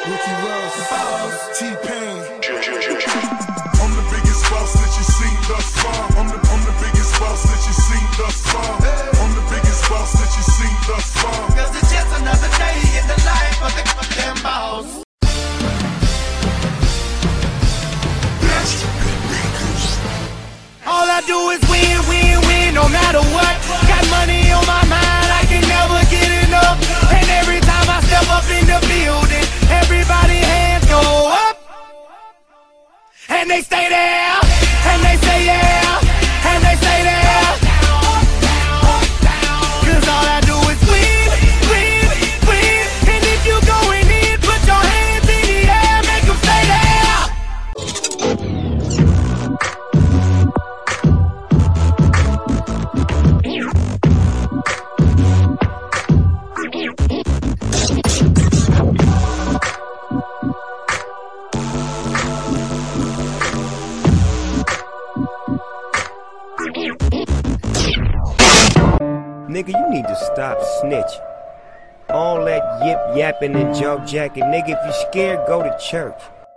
Ricky Ross, T-Pain. I'm the biggest boss that you seen thus far. I'm the biggest boss that you seen thus far. I'm the biggest boss that you seen thus far. Cause it's just another day in the life of the damn boss. All I do is win, win, win, no matter what. Got money on my mind, I can never get enough. And every time I step up in the building, everybody hands go up. And they stay there, and they say yeah, and they stay there. Cause all I do is win, win, win. And if you going in, put your hands in the air, make them stay there. Nigga, you need to stop snitching. All that yip yapping and jump jacking. Nigga, if you scared, go to church.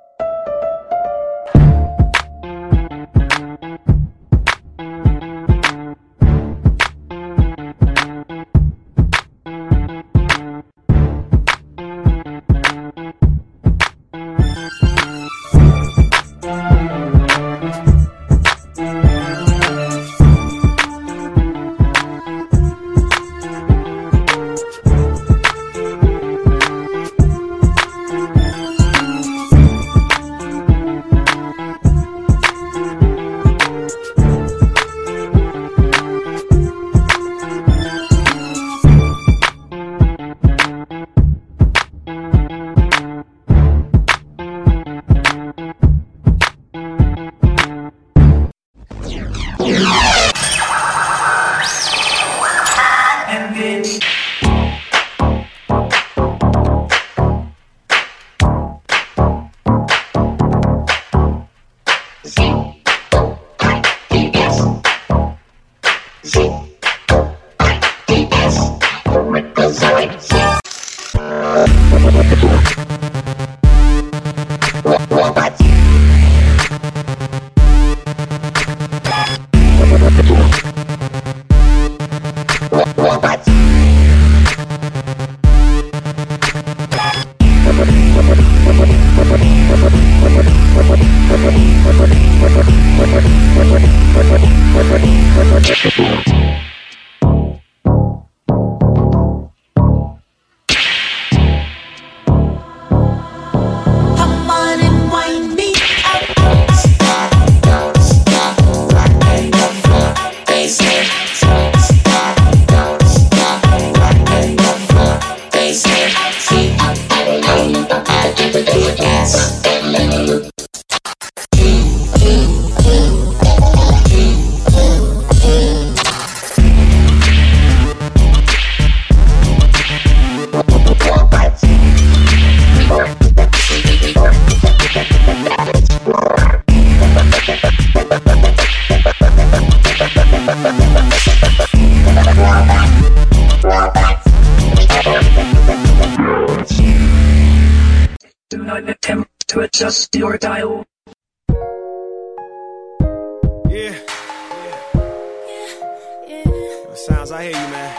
Do not attempt to adjust your dial. Yeah. What sounds I hear you, man.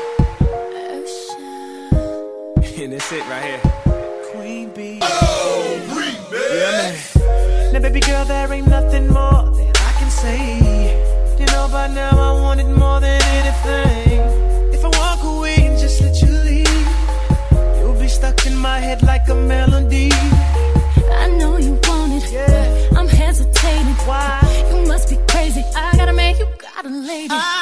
And that's it right here. Queen Bee. Oh, remix. Yeah, man. Now, baby girl, there ain't nothing more that I can say. You know, by now I want it more than anything. If I walk away and just let you leave, you'll be stuck in my head like a melody. I know you want it, yeah. I'm hesitating. Why? You must be crazy. I got a man, you got a lady.